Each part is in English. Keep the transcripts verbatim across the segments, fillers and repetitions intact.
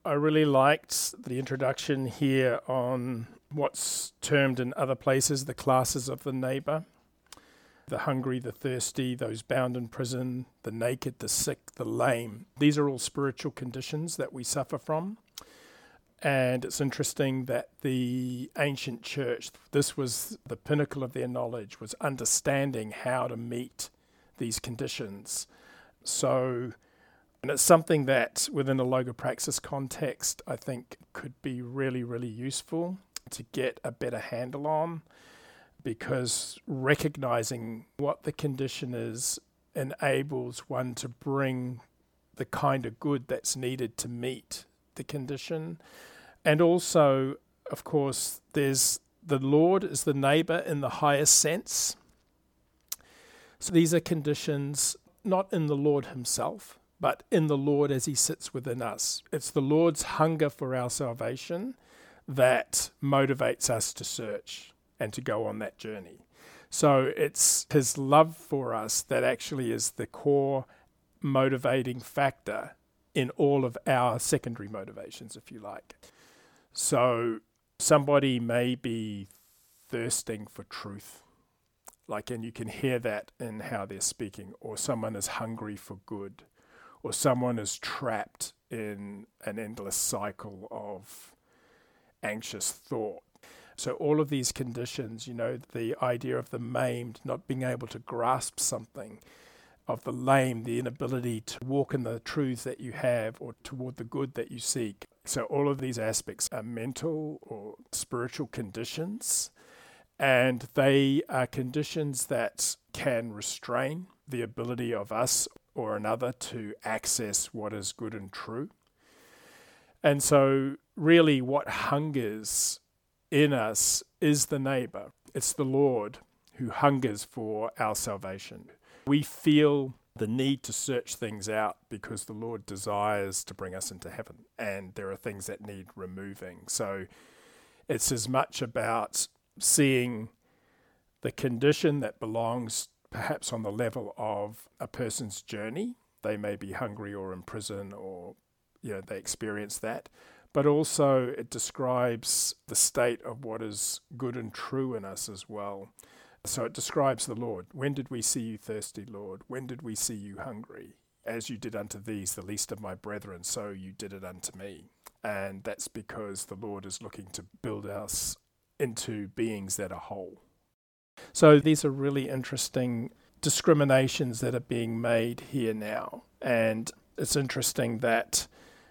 I really liked the introduction here on what's termed in other places the classes of the neighbour. The hungry, the thirsty, those bound in prison, the naked, the sick, the lame. These are all spiritual conditions that we suffer from. And it's interesting that the ancient church, this was the pinnacle of their knowledge, was understanding how to meet these conditions. So, and it's something that within a logopraxis context, I think could be really, really useful to get a better handle on, because recognizing what the condition is enables one to bring the kind of good that's needed to meet the condition. And also, of course, there's the Lord is the neighbor in the highest sense. So these are conditions not in the Lord himself, but in the Lord as he sits within us. It's the Lord's hunger for our salvation that motivates us to search and to go on that journey. So it's his love for us that actually is the core motivating factor in all of our secondary motivations, if you like. So somebody may be thirsting for truth, like, and you can hear that in how they're speaking, or someone is hungry for good, or someone is trapped in an endless cycle of anxious thought. So all of these conditions, you know, the idea of the maimed not being able to grasp something, of the lame, the inability to walk in the truths that you have or toward the good that you seek. So all of these aspects are mental or spiritual conditions, and they are conditions that can restrain the ability of us or another to access what is good and true. And so really what hungers in us is the neighbor. It's the Lord who hungers for our salvation. We feel the need to search things out because the Lord desires to bring us into heaven, and there are things that need removing. So it's as much about seeing the condition that belongs perhaps on the level of a person's journey. They may be hungry or in prison, or you know, they experience that. But also it describes the state of what is good and true in us as well. So it describes the Lord. When did we see you thirsty, Lord? When did we see you hungry? As you did unto these, the least of my brethren, so you did it unto me. And that's because the Lord is looking to build us into beings that are whole. So these are really interesting discriminations that are being made here now. And it's interesting that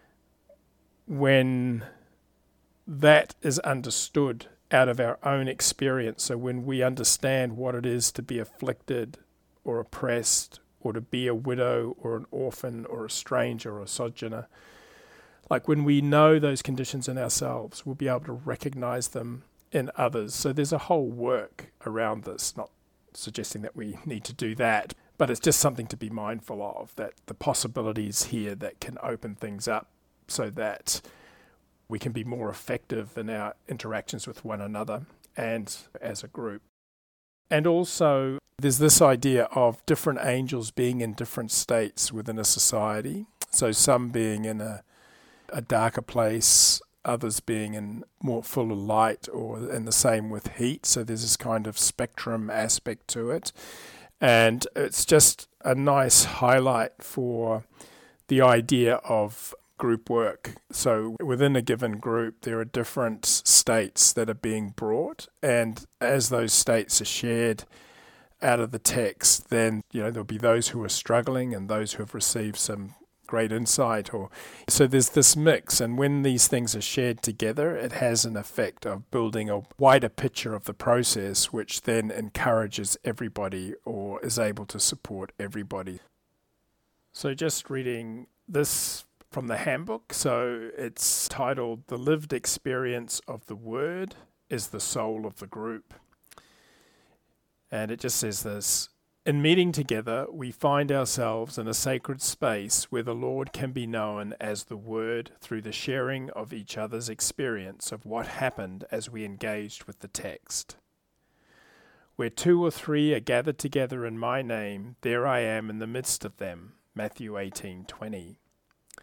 when that is understood out of our own experience, so when we understand what it is to be afflicted or oppressed, or to be a widow or an orphan or a stranger or a sojourner, like when we know those conditions in ourselves, we'll be able to recognize them in others. So there's a whole work around this, not suggesting that we need to do that, but it's just something to be mindful of, that the possibilities here that can open things up so that we can be more effective in our interactions with one another and as a group. And also, there's this idea of different angels being in different states within a society. So some being in a, a darker place, others being in more full of light, or and the same with heat. So there's this kind of spectrum aspect to it. And it's just a nice highlight for the idea of group work. So within a given group, there are different states that are being brought, and as those states are shared out of the text, then you know there'll be those who are struggling and those who have received some great insight. Or so there's this mix, and when these things are shared together, it has an effect of building a wider picture of the process, which then encourages everybody or is able to support everybody. So just reading this from the handbook. So it's titled, "The Lived Experience of the Word is the Soul of the Group." And it just says this: "In meeting together, we find ourselves in a sacred space where the Lord can be known as the Word through the sharing of each other's experience of what happened as we engaged with the text. Where two or three are gathered together in my name, there I am in the midst of them." Matthew eighteen twenty.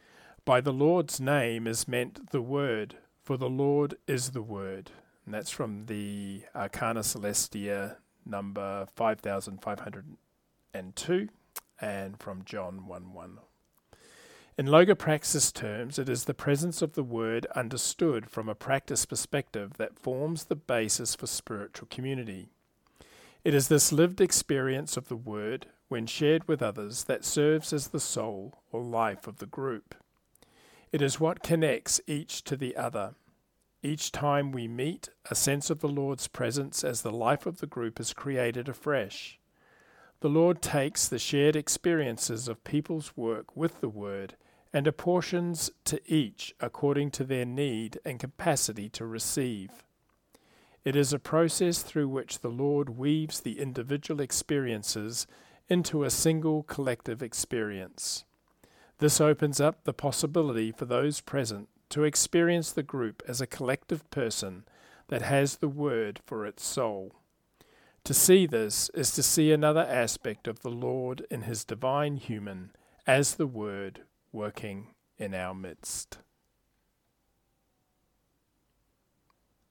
By the Lord's name is meant the Word, for the Lord is the Word. And that's from the Arcana Celestia number five thousand five hundred two and from John one one. In logopraxis terms, it is the presence of the Word understood from a practice perspective that forms the basis for spiritual community. It is this lived experience of the Word, when shared with others, that serves as the soul or life of the group. It is what connects each to the other. Each time we meet, a sense of the Lord's presence as the life of the group is created afresh. The Lord takes the shared experiences of people's work with the Word and apportions to each according to their need and capacity to receive. It is a process through which the Lord weaves the individual experiences into a single collective experience. This opens up the possibility for those present to experience the group as a collective person that has the Word for its soul. To see this is to see another aspect of the Lord in his divine human as the Word working in our midst.